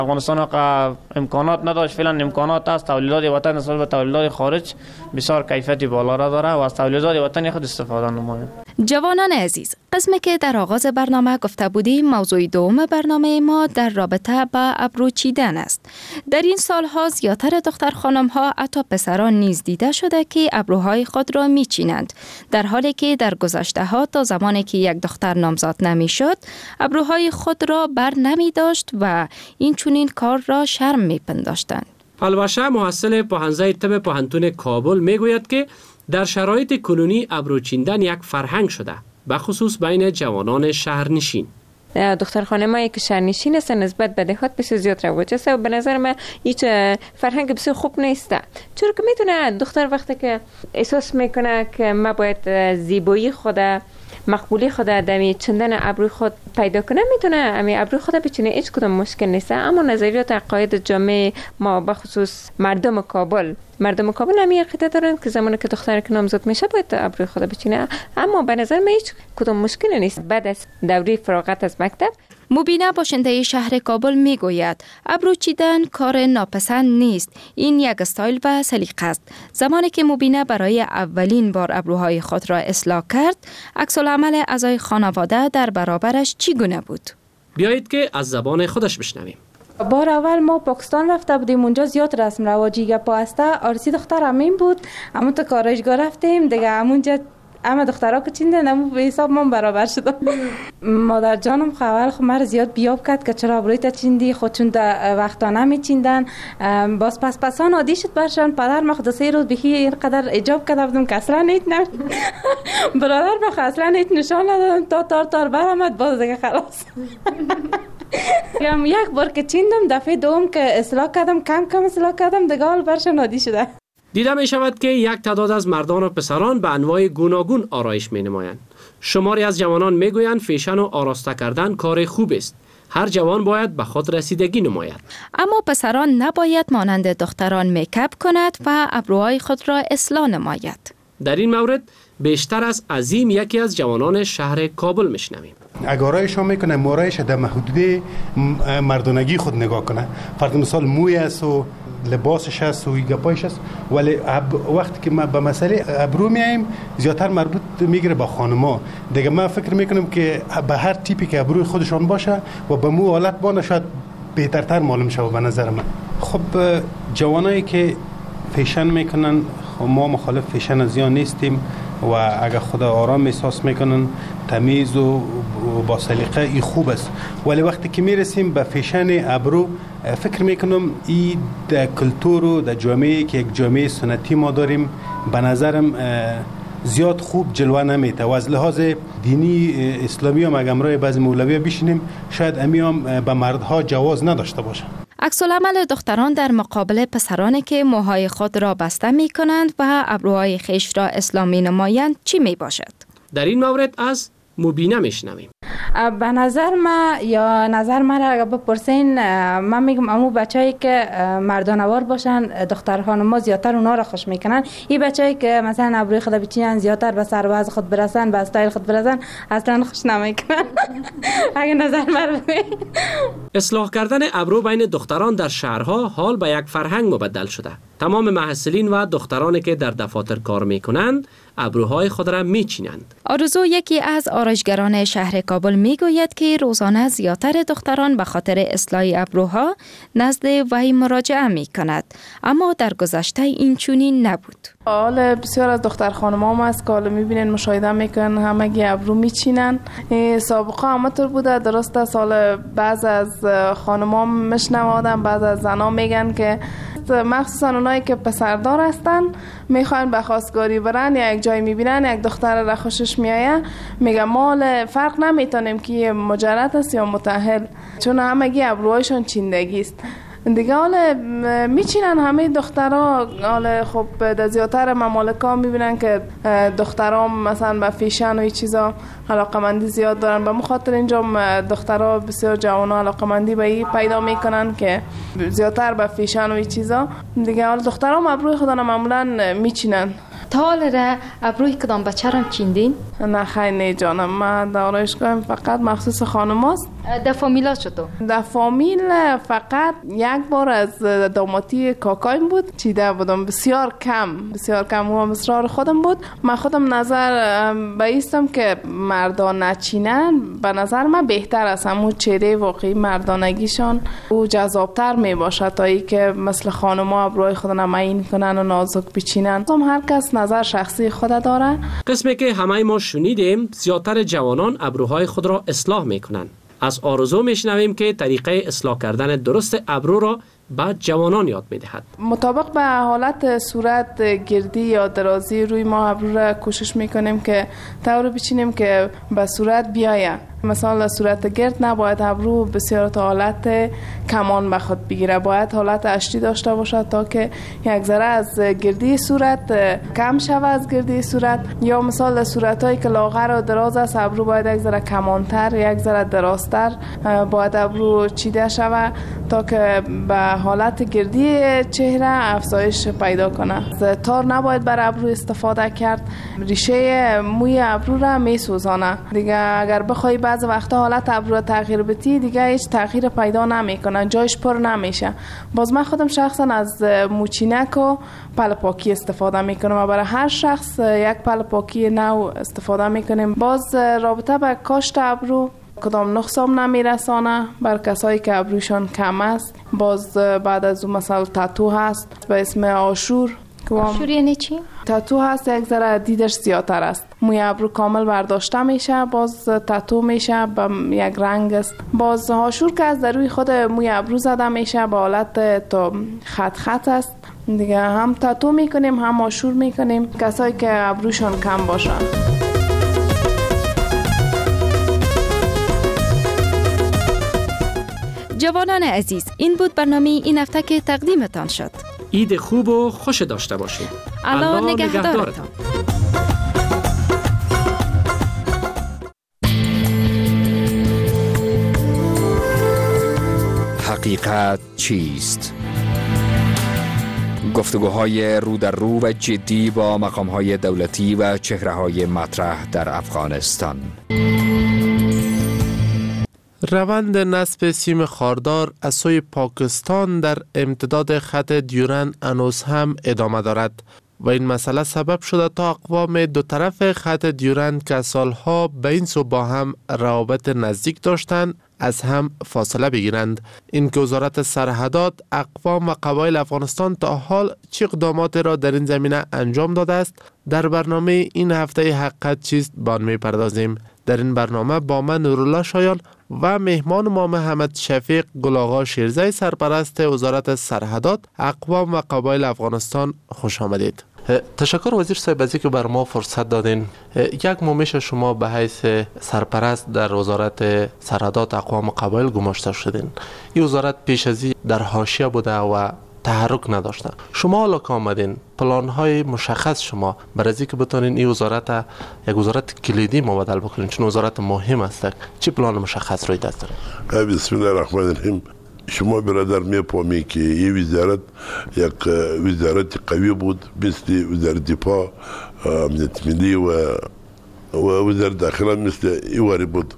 افغانستان امکانات نداشت، فعلا امکانات است. تولیدات وطن نسبت به تولیدات خارج بسیار کیفیت بالا را داره و از تولیدات وطنی خود استفاده نمایند. جوانان عزیز، قسمی که در آغاز برنامه گفته بودیم موضوع دوم برنامه ما در رابطه با ابرو چیدن است. در این سالها زیاتر دختر خانم ها حتی پسران نیز دیده شده که ابروهای خود را می چینند، در حالی که در گذشته ها تا زمانی که یک دختر نامزاد نمی شد ابروهای خود را بر نمی داشت و این چنین کار را شرم می پنداشتند. البته محصل پوهنځی طب پوهنتون کابل می گوید که در شرایط کنونی ابرو چیندن یک فرهنگ شده، به خصوص بین جوانان شهرنشین. دختر خانمایی که شهرنشین هستن نسبت به دهات بسیار زیاد رواج است و به نظر من هیچ فرهنگ بسیار خوب نیست، چون که میتونه دختر وقتی که احساس میکنه که ما باید زیبایی خود مقبولی خود دمی چندن ابروی خود پیدا کنه، میتونه امی ابروی خود بچینه، هیچ کدام مشکل نیست. اما نظریات عقاید جامعه ما به خصوص مردم کابل همی عقیده دارن که زمانی که دختر که نامزاد میشه باید ابروی خود بچینه، اما به نظر من هیچ کدام مشکل نیست. بعد از دوره فراغت از مکتب مبینه باشنده شهر کابل می گوید ابرو چیدن کار ناپسند نیست، این یک استایل و سلیقه است. زمانی که مبینه برای اولین بار ابروهای خود را اصلاح کرد، عکس العمل اعضای خانواده در برابرش چگونه بود؟ بیایید که از زبان خودش بشنویم. بار اول ما پاکستان رفته بودیم، اونجا زیاد رسم رواجی گپا هسته، آرسی دختر همین بود، اما تا کارشگاه رفتیم دیگه همونجا اما دخترها که چیندن امو به حساب من برابر شدم. مادر جانم خواهر خود مرا زیاد بیاب کرد که چرا ابروی تا چیندی، خودشون در وقتا نمیچیندن. باز پسان عادی شد برشان. پدر ما خود 3 روز بخی اینقدر اجاب کرده بودم که اصلا نیت نه برادر ما اصلا نیت نشان ندادم تا تار برآمد، باز دیگه خلاص. یک بار که چیندم دفعه دوم که اصلاح کردم، کم اصلاح کردم دیگه حال برشان عادی شده. دیده می شود که یک تعداد از مردان و پسران به انواع گوناگون آرایش می نمایند. شماری از جوانان می گویند فیشن و آراسته کردن کار خوب است. هر جوان باید به خود رسیدگی نماید. اما پسران نباید مانند دختران میکاپ کند و ابروهای خود را اصلاح نماید. در این مورد بیشتر از عظیم یکی از جوانان شهر کابل میشنویم. اگر آرایشان میکنه مورایش در محدوده مردانگی خود نگاه کنه. فرض مثال موی است و لباسش است و گپایش است، ولی وقتی که ما به مسئله ابرو میایم زیادتر مربوط میگیره با خانما. دیگه من فکر میکنم که به هر تیپی که ابروی خودشان باشه و به مو حالت بانه شاید بهترتر معلوم شه به نظر من. خب جوانایی که فیشن میکنن، ما مخالف فیشن زیان نیستیم و اگر خدا آرام احساس میکنن تمیز و با سلیقه ای خوب است، ولی وقتی که میرسیم به فیشن ابرو فکر میکنم این در کلتور و در جامعه که یک جامعه سنتی ما داریم به نظرم زیاد خوب جلوه نمیته و از لحاظ دینی اسلامی هم اگر امرای بعضی مولوی بشینیم شاید امی هم به مردها جواز نداشته باشه. عکس العمل دختران در مقابل پسرانی که موهای خود را بسته می کنند و ابروهای خیش را اصلاح می نمایند چی می باشد؟ در این مورد از مبینه میشنویم. به نظر من اگر بپرسین من میگم امو بچه‌ای که مردانوار باشن دختر خانم‌ها زیادتر اونا را خوش میکنن. این بچه‌ای که مثلا ابروی خود بچینن زیادتر به سرواز خود برسن، به استایل خود برسن، اصلا خوش نمیکنن. اگه نظر من بگید اصلاح کردن ابرو بین دختران در شهرها حال به یک فرهنگ مبدل شده. تمام محصلین و دخترانی که در دفاتر کار میکنند ابروهای خود را میچینند. آرزو یکی از آرایشگران شهر کابل میگوید که روزانه زیادتر دختران به خاطر اصلاح ابروها نزد وی مراجعه میکند، اما در گذشته این چنین نبود. حال بسیار از دختر خانم‌ها هم هست که حالا میبینن مشاهده میکنن همگی ابرو میچینن. سابقه همطور بوده، درسته سال بعض از خانم‌ها میشنوادن، بعض از زن‌ها میگن که مخصوصا اونایی که پسردار هستن میخوان به خواستگاری برن یا یک جای میبینن یک دختر را خوشش میایه، میگه ما فرق نمیتونیم که مجرد است یا متأهل، چون همگی ابروهایشون چیندگی است دیگه. حالا میچینن همه دخترها. حالا خب در زیادتر ممالک‌ها میبینن که دخترها مثلا به فیشن و این چیزا علاقه‌مندی زیاد دارن، به خاطر اینجا دخترها بسیار جوان‌ها علاقه‌مندی به این پیدا میکنن که زیادتر به فیشن و این چیزا دیگه. حالا دخترها ابروی خودن معمولا میچینن. تا حالا ابروی کدام بچه را چیندین؟ نه خیلی نه جانم، من در آرایشگاهم فقط مخصوص خانم‌هاست. در فامیلا چطور؟ در فامیل فقط یک بار از داماتی کاکایم بود چیده بودم، بسیار کم و مصرار خودم بود. من خودم نظر بایستم که مردان نچینن، به نظر من بهتر است. همون چهره واقعی مردانگیشان او جذابتر می باشد تا ای که مثل خانم‌ها ابروهای خود نمایین کنن و نازک بچینن. هر کس نظر شخصی خود داره. قسمی که همه ما شنیدیم، زیادتر جوانان ابروهای خود را اصلاح میکنن. از آرزو میشنویم که طریقه اصلاح کردن درست ابرو را بعد جوانان یاد میدهد. مطابق به حالت صورت گردی یا درازی روی ما ابرو را کوشش میکنیم که طور بچینیم که به صورت بیایه. مثلا صورت گرد نباید ابرو بسیار تا حالت کمان به خود بگیره، باید حالت اشتی داشته باشد تا که یک ذره از گردی صورت کم شود از گردی صورت. یا مثلا صورت هایی که لاغر و دراز است، ابرو باید یک ذره کمانتر، یک ذره درازتر باید ابرو چیده شود تا که به حالت گردی چهره افزایش پیدا کنه. تار نباید بر ابرو استفاده کرد، ریشه موی ابرو را میسوزانه. دیگه اگر بخوای بعض وقتا حالت ابرو را تغییر بدی، دیگه هیچ تغییر پیدا نمیکنه، جایش پر نمیشه. باز من خودم شخصا از موچینک و پلپاکی استفاده میکنم و برای هر شخص یک پلپاکی نو استفاده میکنیم. باز رابطه به کاشت ابرو کدام نقصان نمیرسانه بر کسایی که ابروشان کم است. باز بعد از اون مثلا تاتو هست به اسم آشور. آشور یعنی چی؟ تاتو هست یک ذره دیدش زیادتر است، موی ابرو کامل برداشته میشه، باز تاتو میشه به یک رنگ است. باز آشور که از در روی خود موی ابرو زده میشه به حالت تا خط است. دیگه هم تاتو میکنیم هم آشور میکنیم کسایی که ابروشان کم باشن. جوانان عزیز، این بود برنامه این هفته که تقدیمتان شد. عید خوب و خوش داشته باشید. الله نگهدارتان. حقیقت چیست؟ گفتگوهای رو در رو و جدی با مقام‌های دولتی و چهره‌های مطرح در افغانستان. روند نصب سیم خاردار از سوی پاکستان در امتداد خط دیورند هنوز هم ادامه دارد و این مسئله سبب شده تا اقوام دو طرف خط دیورند که سالها به این سو با هم روابط نزدیک داشتند از هم فاصله بگیرند. این که وزارت سرحدات، اقوام و قبایل افغانستان تا حال چه اقدامات را در این زمینه انجام داده است، در برنامه این هفته حقیقت چیست به آن می‌پردازیم. در این برنامه با من نورالله شایان و مهمان ما محمد شفیق گلاغا شیرزی، سرپرست وزارت سرحدات، اقوام و قبایل افغانستان خوش آمدید. تشکر وزیر صاحب از اینکه بر ما فرصت دادین. یک میشه شما به حیث سرپرست در وزارت سرحدات، اقوام و قبایل گماشته شدین. این وزارت پیش از این در حاشیه بوده و تحرک نداشته. شما حالا که آمدین، پلان‌های مشخص شما برای از اینکه بتونین این وزارت یک وزارت کلیدی مبادل بکنین، چون وزارت مهم است، چه پلان مشخص روی دست دارین؟ بسم الله الرحمن الرحیم. شما برادر می‌فهمید که این وزارت یک وزارت قوی بود، مثل وزارت دفاع، امنیت ملی و وزارت داخله مثل ایواری بود.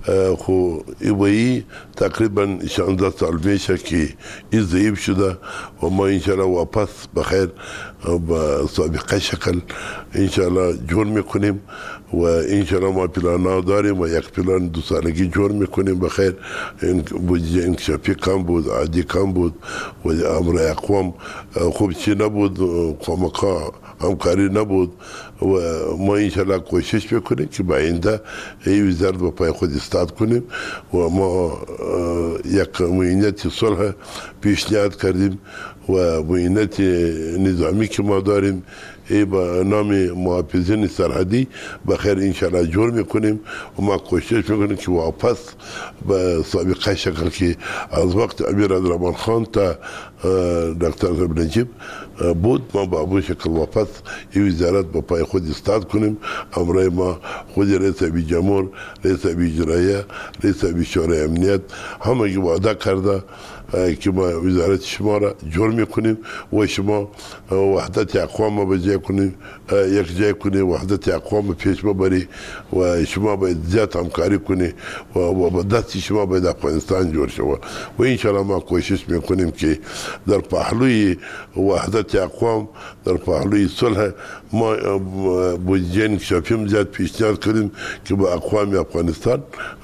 خو ایوایی تقریبا 16 سال میشه که این ضعیف شده و ما انشاءالله واپس بخیر با سابقه شکل انشاءالله جور میکنیم و انشاءالله ما پلان داریم و یک پلان 2 سالگی جور میکنیم بخیر. بودجه انکشافی کم بود، عادی کم بود و امر اقوام خوب چی نبود، خامخا همکاری نبود و ما انشاءالله کوشش میکنیم که با آینده این وزارت با پای خود استاد کنیم و ما یک معینت صلح پیشنهاد کردیم و معینت نظامی که ما داریم ای با نام محافظین سرحدی بخیر انشاءالله جور میکنیم و ما کوشش میکنیم که واپس به سابقه شکل که از وقت امیر عبدالرحمن خان تا دکتر صاحب نجیب بود ما با ابو شکل واپس این وزارت با پای خود استاد کنیم. امرای ما خود رئیس ابی جمهور، رئیس ابی اجرایه، رئیس ابی شورای امنیت همه وعده کرده که ما وزارت شما را جور میکنیم و شما وحدت اقوام را بجای کنیم، یک جای کنی، وحدت اقوام پیش ببری و شما باید زیاد همکاری کنی و با دست شما باید افغانستان جور شود و انشاءالله ما کوشش میکنیم که در پهلوی وحدت اقوام، در پهلوی صلح ما بودجه انکشافی زیاد پیشنهاد کنیم که با اقوام افغانستان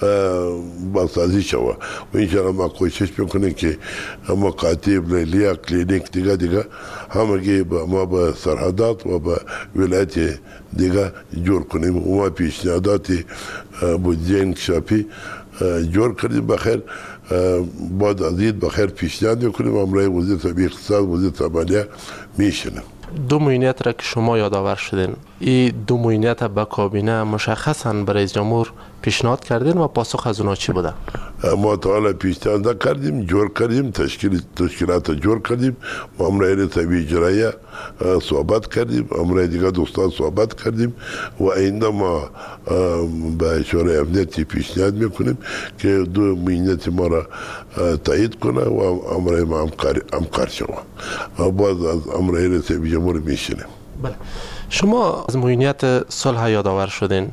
بازسازی شود و انشاءالله ما کوشش میکنیم که مکاتب، لیلیه، کلینیک دیگه همگی ما با سرحدات و با ولایت دیگه جور کنیم و ما پیشنهادات بودجه انکشافی جور کردیم بخیر. بعد از این بخیر پیشنهاد میکنیم امروز وزیر طبیعی اقتصاد، وزیر طبیعی میشنیم. دو موینیت را که شما یادآور شدین، این دو موینیت به کابینه مشخصا به رئیس جمهور پیشنهاد کردین و پاسخ از اونا چی بوده؟ ما تا حالا پیشنهاد کردیم، جور کردیم، تشکیلات جور کردیم و امروز طبیعی اجرایی صحبت کردیم، امروز دیگه دوستان صحبت کردیم و آینده ما به شورای امنیتی پیشنهاد میکنیم که دو موینیت ما را تایید کنه و امروز ما همکار شوه و باز از امروز طبیعی جمهور میشنیم. بله، شما از موینیت صلح یادآور شدین.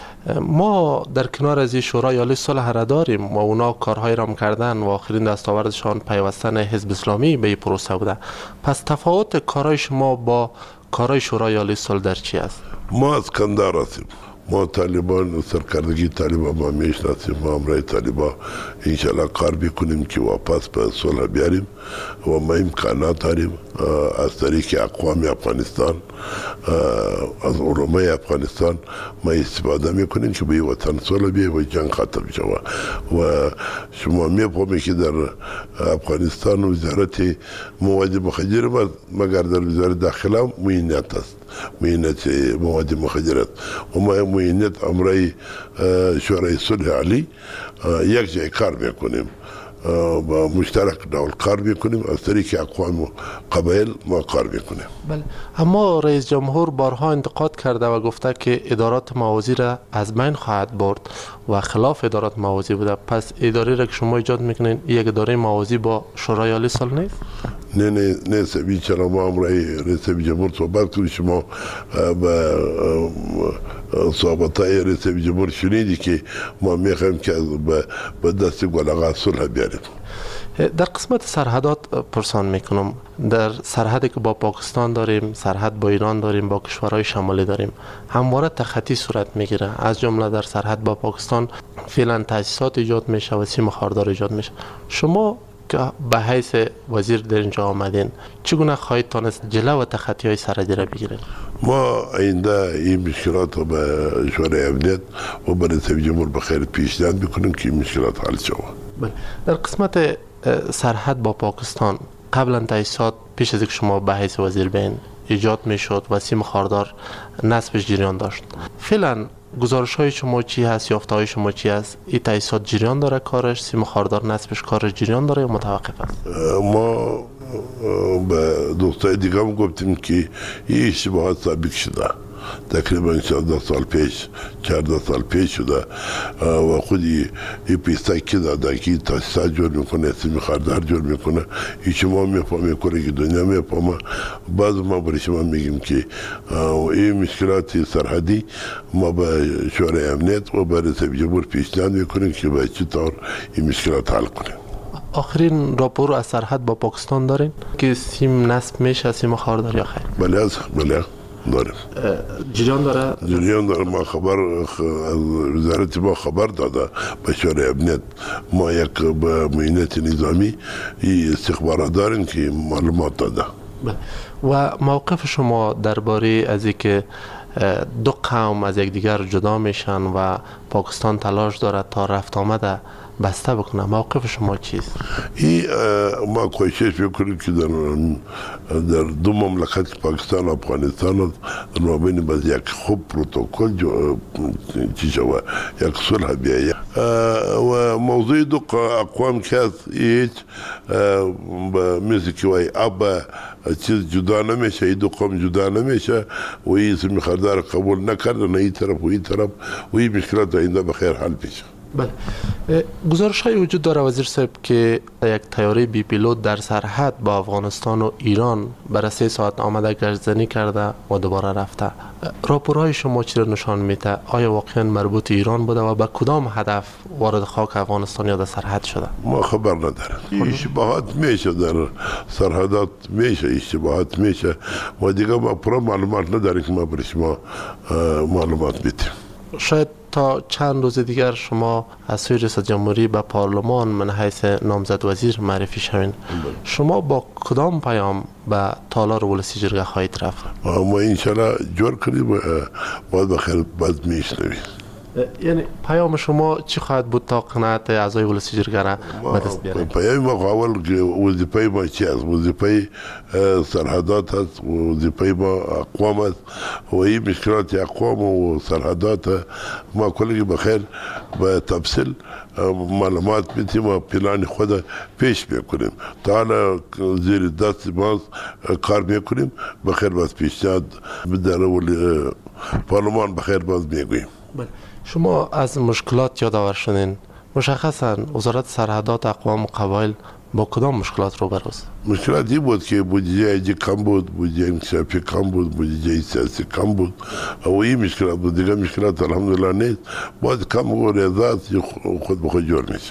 ما در کنار از این شورای عالی صلح را داریم و اونا کارهای را کردن و آخرین دستاوردشان پیوستن حزب اسلامی به این پروسه بوده. پس تفاوت کارهای شما با کارهای شورای عالی صلح در چی است؟ ما از کندهار هستیم، ما طالبان سرکردگی طالبان ما میشناسیم، ما امروز طالبان انشالله کار بکنیم که واپس به صلح بیاریم و ما امکانات داریم از طریق اقوام افغانستان، از علمای افغانستان ما استفاده میکنیم که به این وطن صلح بیایم و جنگ ختم شود و شما میفهمید که در افغانستان وزارت مواد مخدر مگر در وزارت داخله موینیت است، موینیت مواد مخدر است و ما موینیت امروز شورای صلح عالی یک جای کار میکنیم با مشترک دول کار میکنیم، از طریق اقوام و قبایل ما کار میکنیم. بله، اما رئیس جمهور بارها انتقاد کرده و گفته که ادارات موازی را از بین خواهد برد و خلاف ادارات موازی بوده. پس اداره را که شما ایجاد میکنین یک اداره موازی با شورای عالی صلح نیست؟ نه سبی چرا ما امروز رئیس جمهور صحبت کنیم، شما به صحبت های رئیس جمهور شنیدی که ما میخوایم که به دست گلغا صلح بیاریم. در قسمت سرحدات پرسان میکنم، در سرحدی که با پاکستان داریم، سرحد با ایران داریم، با کشورهای شمالی داریم، همواره تخطی صورت میگیره. از جمله در سرحد با پاکستان فعلا تاسیسات ایجاد میشه و سیم خاردار ایجاد میشه. شما که به حیث وزیر در اینجا آمدین، چگونه خواهید تانست جلو و تخطی های سرحدی را بگیرید؟ ما آینده این مشکلات رو به شورای امنیت و به رئیس جمهور بخیر پیشنهاد میکنیم که این مشکلات حل شود. بله، در قسمت سرحد با پاکستان قبلا تاسیسات پیش از اینکه شما به حیث وزیر بین ایجاد میشد و سیم خاردار نصبش جریان داشت. فعلا گزارش های شما چی هست، یافته های شما چی هست؟ این تاسیسات جریان داره کارش، سیم خاردار نصبش کارش جریان داره یا متوقف است؟ ما به دوستای دیگه هم گفتیم که این اشتباهات ثابت شده، تقریبا 14 سال پیش 14 سال پیش شده و خودی این پیسته که داده که تاسیسات جور میکنه، سیم خاردار جور میکنه، این شما میفهمه کنه که دنیا میفهمه. بعض ما برای شما میگیم که این مشکلات سرحدی ما به شورای امنیت و به رئیس جمهور پیشنهاد میکنیم که به چه طور این مشکلات حل کنیم. آخرین راپور از سرحد با پاکستان دارین که سیم نصب میشه، سیم خاردار یا خیر؟ بله داریم. جریان داره؟ ما خبر از وزارت ما خبر داده به شورای امنیت، ما یک به موینیت نظامی استخبارات داریم که معلومات داده. و موقف شما درباره از اینکه دو قوم از یکدیگر جدا میشن و پاکستان تلاش داره تا رفت آمده بسته بکنه، موقف شما چیست؟ ما کوشش میکنیم که در دو مملکت پاکستان و افغانستان در مابین باز یک خوب پروتکل چی شود، یک صلح بیاید و موضوع دو اقوام که هست هیچ مثل که وای اب چیز جدا نمیشه، این دو قوم جدا نمیشه و این سیم خاردار قبول نکردن این طرف و این طرف و این مشکلات آینده بخیر حل میشه. بله. گزارش های وجود داره وزیر صاحب که یک طیاره بی پیلوت در سرحد با افغانستان و ایران برای 3 ساعت آمده گشتزنی کرده و دوباره رفته. راپورهای شما چی را نشان میده؟ آیا واقعا مربوط ایران بوده و به کدام هدف وارد خاک افغانستان یا در سرحد شده؟ ما خبر ندارم. اشتباهات میشه در سرحدات، میشه اشتباهات میشه و دیگه ما پرا معلومات نداریم که ما برای شما معلومات بدیم. شاید تا چند روز دیگر شما از سوی رئیس جمهوری به پارلمان من حیث نامزد وزیر معرفی شوین. شما با کدام پیام به تالار ولسی جرگه خواهید رفت؟ ما انشالله جور کنیم باید بخیر باید میشنویم. یعنی پیام شما چی خواهد بود تا قناعت اعضای ولسی جرگه را به دست بیارید؟ پیام ما اول که وظیفه ما چی است؟ وظیفه سرحدات است، وظیفه ما اقوام است و این مشکلات اقوام و سرحدات ما کلی بخیر به تفصیل معلومات میتیم و پلان خود پیش میکنیم. تا حالا زیر دست ما کار میکنیم، بخیر باز پیشنهاد در پارلمان بخیر باز میگوییم. شما از مشکلات یادآور شدین. مشخصا وزارت سرحدات اقوام و قبایل با کدام مشکلات روبروست؟ مشکلاتی بود که بودجه کم بود، بودجه انکشافی کم بود، بودجه سیاسی کم بود و این مشکلات بود. دیگه مشکلات الحمدلله نیست. باید کم و ریاضات خود به خود جور میشه.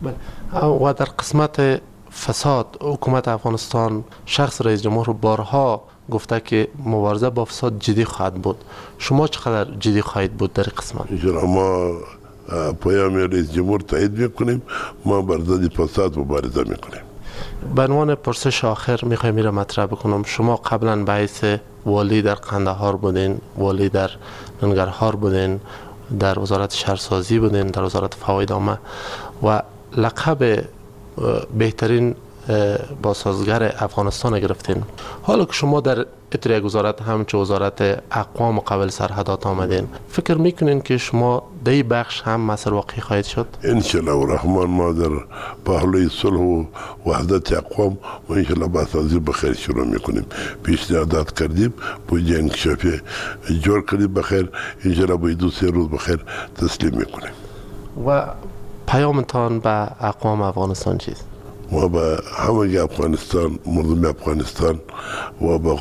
و در قسمت فساد حکومت افغانستان شخص رئیس جمهور بارها گفته که مبارزه با فساد جدی خواهد بود. شما چقدر جدی خواهید بود در قسمت؟ ما پیام رئیس جمهور تایید میکنیم، ما بر ضد فساد مبارزه میکنیم. به عنوان پرسش آخر میخوایم میره مطرح بکنم. شما قبلا به حیث والی در قندهار بودین، والی در ننگرهار بودین، در وزارت شهرسازی بودین، در وزارت فواید عامه و لقب بهترین بازسازگر افغانستان گرفتین. حالا که شما در اتر یک وزارت همچه وزارت اقوام و قبایل سرحدات آمدین، فکر میکنین که شما در بخش هم مسئله واقعی خواهید شد؟ انشالله و رحمان ما در پهلوی صلح و وحدت اقوام و انشالله بازسازی بخیر شروع میکنیم. پیشنهادات کردیم، بودجه انکشافی جور کردیم بخیر، انشالله باید 2-3 روز بخیر تسلیم میکنیم. و پیامتان به اقوام افغانستان چیست؟ ما به همه افغانستان، مردم افغانستان و به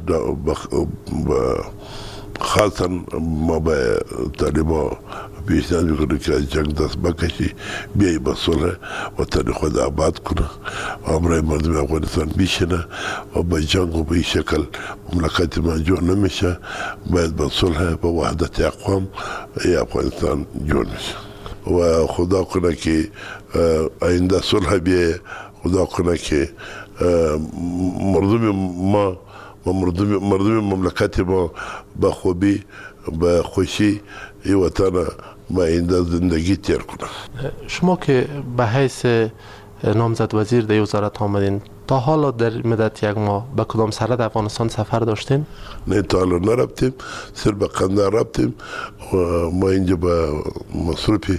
خاصا ما به طالبا پیشنهاد میکنیم که از جنگ دست بکشی، بیایی به صلح وطن خود آباد کنه و امرای مردم افغانستان بیشنه و به جنگ و به این شکل مملکت ما جور نمیشه. باید به صلح به وحدت اقوام افغانستان جور میشه و خدا کنه که آینده صلح بیه. خدا کنه که مردم ما و مردم مملکت ما به خوبی به خوشی این وطن با آینده زندگی تیر کنه. شما که به حیث نامزد وزیر در وزارت آمدین، تا حالا در مدت یک ماه به کدام سرحد افغانستان سفر داشتین؟ نه تا حالا نرفتیم، صرف به قندهار رفتیم و ما اینجا به مصروف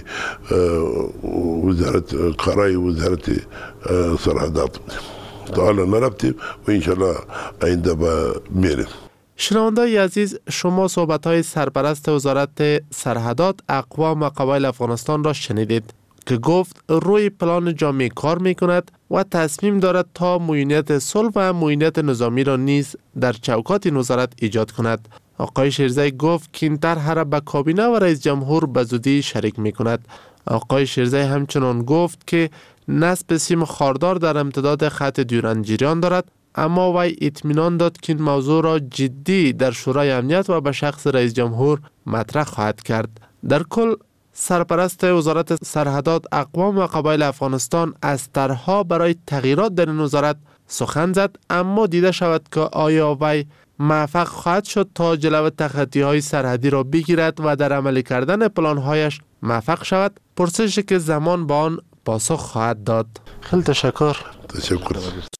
وزارت کارای وزارت سرحدات بودیم. تا حالا نرفتیم و انشالله آینده به میریم. شنونده‌های عزیز، شما صحبت‌های سرپرست وزارت سرحدات اقوام و قبایل افغانستان را شنیدید که گفت روی پلان جامع کار میکند و تصمیم دارد تا معینیت صلح و معینیت نظامی را نیز در چوکات این وزارت ایجاد کند. آقای شیرزی گفت که این طرح را به کابینه و رئیس جمهور به زودی شریک میکند. آقای شیرزی همچنان گفت که نصب سیم خاردار در امتداد خط دیورند جریان دارد، اما وی اطمینان داد که این موضوع را جدی در شورای امنیت و به شخص رئیس جمهور مطرح خواهد کرد. در کل سرپرست وزارت سرحدات اقوام و قبایل افغانستان از طرح‌ها برای تغییرات در این وزارت سخن زد، اما دیده شود که آیا وی موفق خواهد شد تا جلو تخطی‌های سرحدی را بگیرد و در عملی کردن پلان‌هایش موفق شود؟ پرسشی که زمان به آن پاسخ خواهد داد. خیلی تشکر.